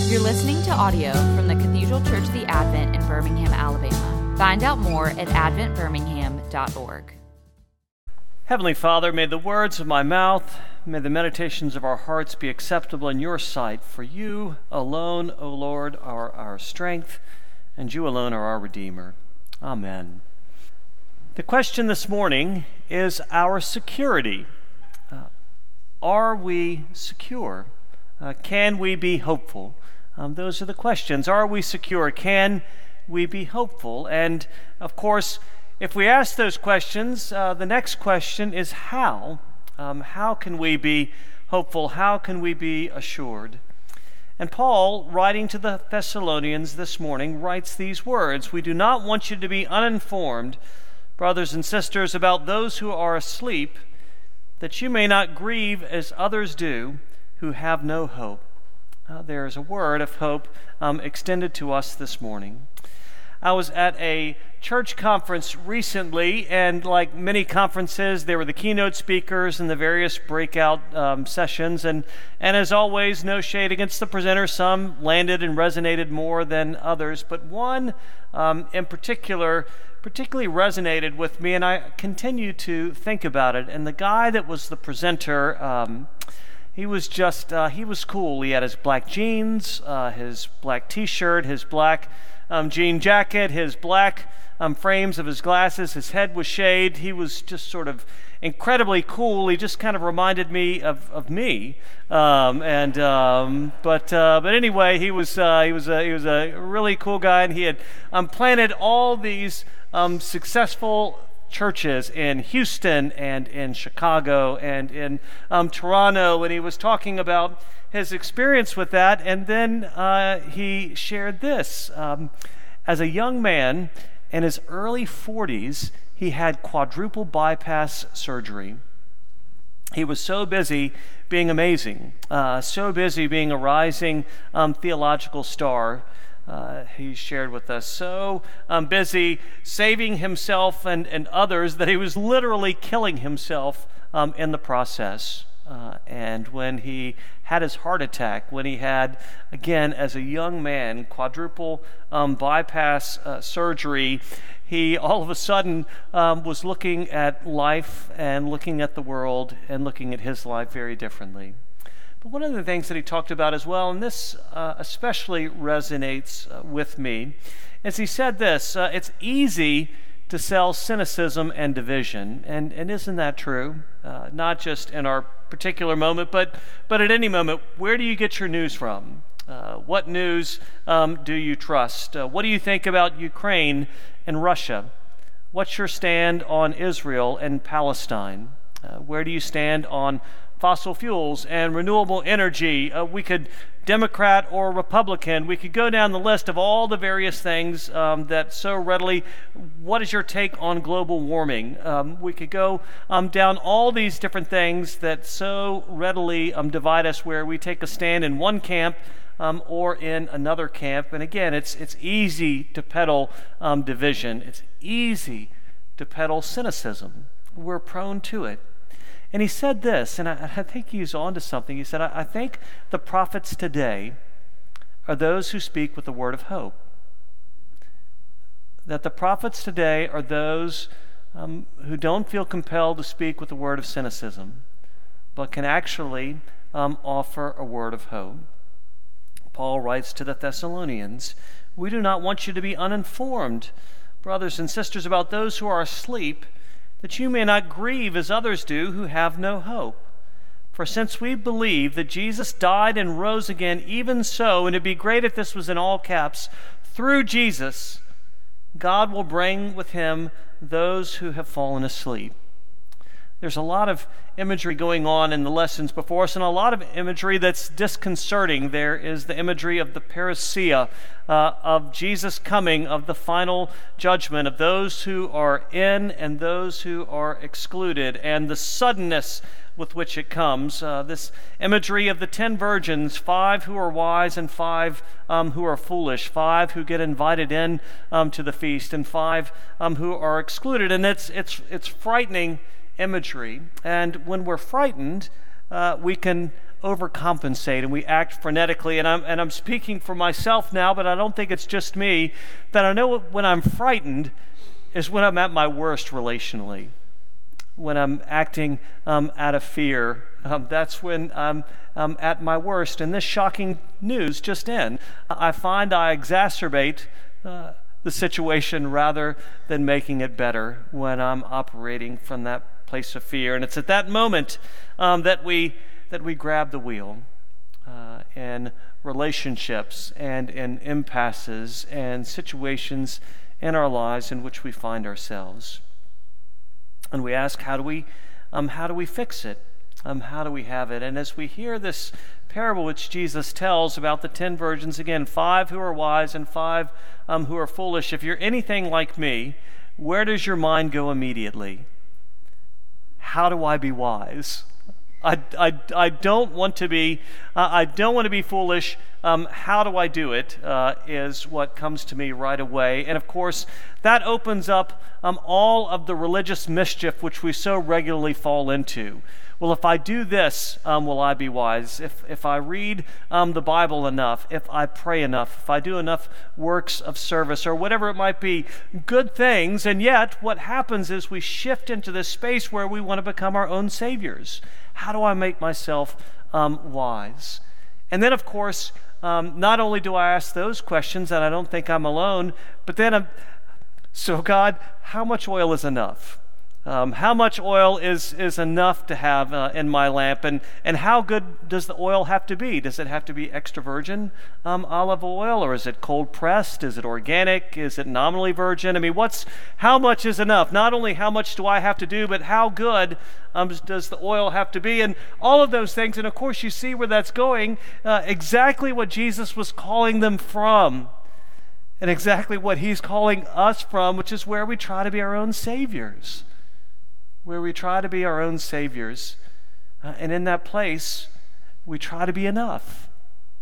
You're listening to audio from the Cathedral Church of the Advent in Birmingham, Alabama. Find out more at adventbirmingham.org. Heavenly Father, may the words of my mouth, may the meditations of our hearts be acceptable in your sight. For you alone, O Lord, are our strength, and you alone are our Redeemer. Amen. The question this morning is our security. Are we secure? Can we be hopeful? Those are the questions. Are we secure? Can we be hopeful? And, of course, if we ask those questions, the next question is how? How can we be hopeful? How can we be assured? And Paul, writing to the Thessalonians this morning, writes these words: "We do not want you to be uninformed, brothers and sisters, about those who are asleep, that you may not grieve as others do, who have no hope." There is a word of hope extended to us this morning. I was at a church conference recently, and like many conferences, there were the keynote speakers and the various breakout sessions, and as always, no shade against the presenter. Some landed and resonated more than others, but one in particular particularly resonated with me, and I continue to think about it. And the guy that was the presenter, he was cool. He had his black jeans, his black t-shirt, his black jean jacket, his black frames of his glasses. His head was shaved. He was just sort of incredibly cool. He just kind of reminded me of me. But anyway, he was a really cool guy, and he had planted all these successful churches in Houston and in Chicago and in Toronto, and he was talking about his experience with that. And then he shared this. As a young man in his early 40s, he had quadruple bypass surgery. He was so busy being amazing, so busy being a rising theological star. He shared with us, so busy saving himself and others that he was literally killing himself in the process. And when he had his heart attack, when he had, again, as a young man, quadruple bypass surgery, he all of a sudden was looking at life and looking at the world and looking at his life very differently. But one of the things that he talked about as well, and this especially resonates with me, is he said this: it's easy to sell cynicism and division. And isn't that true? Not just in our particular moment, but at any moment. Where do you get your news from? What news do you trust? What do you think about Ukraine and Russia? What's your stand on Israel and Palestine? Where do you stand on fossil fuels and renewable energy? We could Democrat or Republican. We could go down the list of all the various things that so readily. What is your take on global warming? We could go down all these different things that so readily divide us, where we take a stand in one camp or in another camp. And again, it's easy to peddle division. It's easy to peddle cynicism. We're prone to it. And he said this, and I think he's on to something. He said, I think the prophets today are those who speak with the word of hope. That the prophets today are those who don't feel compelled to speak with the word of cynicism, but can actually offer a word of hope. Paul writes to the Thessalonians, "We do not want you to be uninformed, brothers and sisters, about those who are asleep, that you may not grieve as others do who have no hope. For since we believe that Jesus died and rose again, even so," and it'd be great if this was in all caps, "through Jesus, God will bring with him those who have fallen asleep." There's a lot of imagery going on in the lessons before us, and a lot of imagery that's disconcerting. There is the imagery of the parousia, of Jesus coming, of the final judgment, of those who are in and those who are excluded, and the suddenness with which it comes. This imagery of the 10 virgins, 5 who are wise and 5 who are foolish, 5 who get invited in to the feast, and 5 who are excluded. And it's frightening imagery. And when we're frightened, we can overcompensate and we act frenetically. And I'm speaking for myself now, but I don't think it's just me, that I know when I'm frightened is when I'm at my worst relationally. When I'm acting out of fear, that's when I'm at my worst. And this shocking news just in, I find I exacerbate the situation rather than making it better when I'm operating from that place of fear. And it's at that moment that we grab the wheel in relationships and in impasses and situations in our lives in which we find ourselves. And we ask, how do we fix it? How do we have it? And as we hear this parable which Jesus tells about the 10 virgins, again, 5 who are wise and 5 who are foolish, if you're anything like me, where does your mind go immediately? How do I be wise? I don't want to be foolish. How do I do it? Is what comes to me right away. And of course, that opens up all of the religious mischief which we so regularly fall into. Well, if I do this, will I be wise? If I read the Bible enough, if I pray enough, if I do enough works of service, or whatever it might be, good things. And yet, what happens is we shift into this space where we want to become our own saviors. How do I make myself wise? And then, of course, not only do I ask those questions, and I don't think I'm alone, but then so God, how much oil is enough? How much oil is enough to have in my lamp? And how good does the oil have to be? Does it have to be extra virgin olive oil? Or is it cold pressed? Is it organic? Is it nominally virgin? I mean, how much is enough? Not only how much do I have to do, but how good does the oil have to be? And all of those things. And of course, you see where that's going. Exactly what Jesus was calling them from. And exactly what he's calling us from, which is where we try to be our own saviors. Where we try to be our own saviors. And in that place, we try to be enough.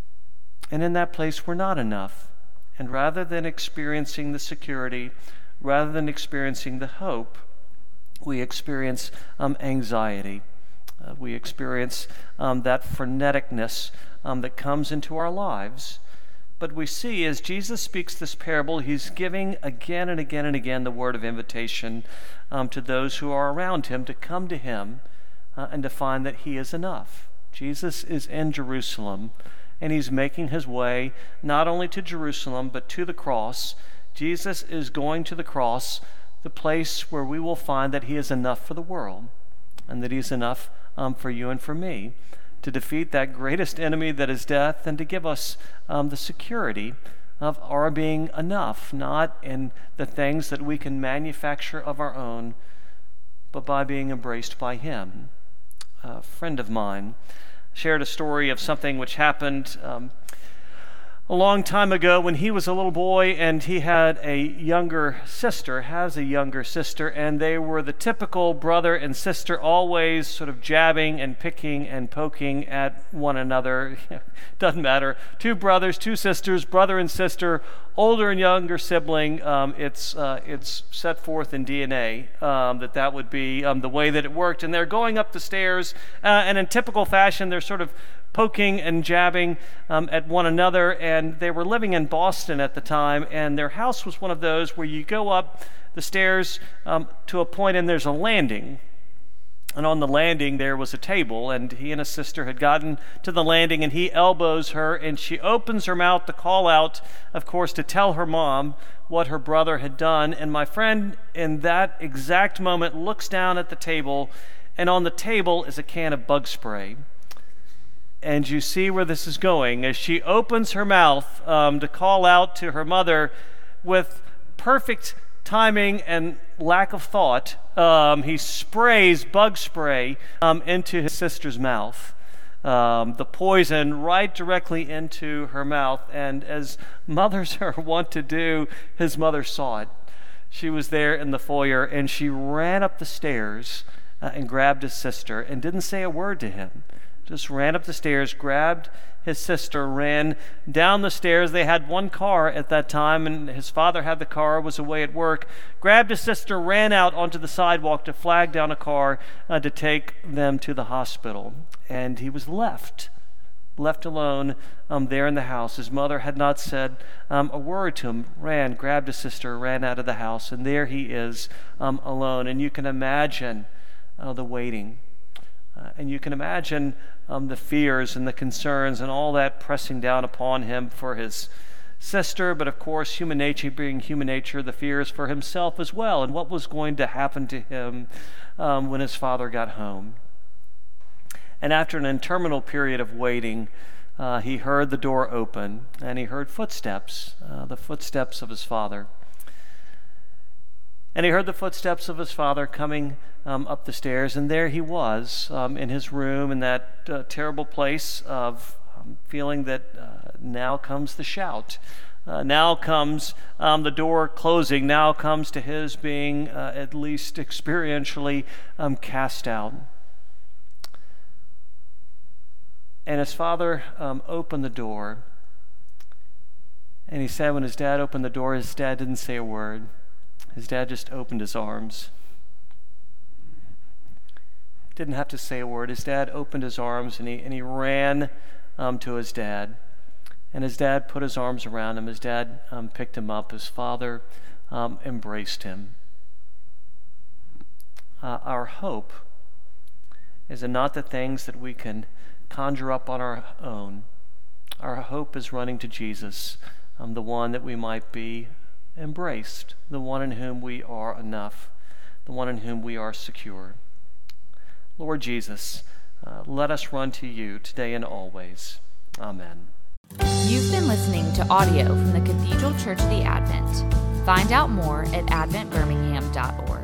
And in that place, we're not enough. And rather than experiencing the security, rather than experiencing the hope, we experience anxiety. We experience that freneticness that comes into our lives. But we see as Jesus speaks this parable, he's giving again and again and again the word of invitation to those who are around him to come to him and to find that he is enough. Jesus is in Jerusalem, and he's making his way not only to Jerusalem, but to the cross. Jesus is going to the cross, the place where we will find that he is enough for the world, and that he's enough for you and for me, to defeat that greatest enemy that is death, and to give us the security of our being enough, not in the things that we can manufacture of our own, but by being embraced by him. A friend of mine shared a story of something which happened a long time ago when he was a little boy, and he has a younger sister, and they were the typical brother and sister, always sort of jabbing and picking and poking at one another. Doesn't matter. 2 brothers, 2 sisters, brother and sister, older and younger sibling. It's set forth in DNA that would be the way that it worked. And they're going up the stairs, and in typical fashion, they're sort of poking and jabbing at one another. And they were living in Boston at the time, and their house was one of those where you go up the stairs to a point and there's a landing. And on the landing there was a table, and he and his sister had gotten to the landing, and he elbows her, and she opens her mouth to call out, of course, to tell her mom what her brother had done. And my friend in that exact moment looks down at the table, and on the table is a can of bug spray. And you see where this is going. As she opens her mouth to call out to her mother, with perfect timing and lack of thought, he sprays bug spray into his sister's mouth. The poison right directly into her mouth. And as mothers are wont to do, his mother saw it. She was there in the foyer, and she ran up the stairs and grabbed his sister and didn't say a word to him. Just ran up the stairs, grabbed his sister, ran down the stairs. They had one car at that time, and his father had the car, was away at work. Grabbed his sister, ran out onto the sidewalk to flag down a car to take them to the hospital. And he was left left alone there in the house. His mother had not said a word to him, grabbed his sister, ran out of the house, and there he is alone. And you can imagine the waiting. And you can imagine the fears and the concerns and all that pressing down upon him for his sister, but of course, human nature being human nature, the fears for himself as well, and what was going to happen to him when his father got home. And after an interminable period of waiting, he heard the door open, and he heard footsteps, the footsteps of his father. And he heard the footsteps of his father coming up the stairs, and there he was in his room in that terrible place of feeling that now comes the shout. Now comes the door closing. Now comes to his being at least experientially cast out. And his father opened the door, and he said when his dad opened the door, his dad didn't say a word. His dad just opened his arms. Didn't have to say a word. His dad opened his arms, and he ran to his dad. And his dad put his arms around him. His dad picked him up. His father embraced him. Our hope is not the things that we can conjure up on our own. Our hope is running to Jesus, the one that we might be embraced, the one in whom we are enough, the one in whom we are secure. Lord Jesus, let us run to you today and always. Amen. You've been listening to audio from the Cathedral Church of the Advent. Find out more at adventbirmingham.org.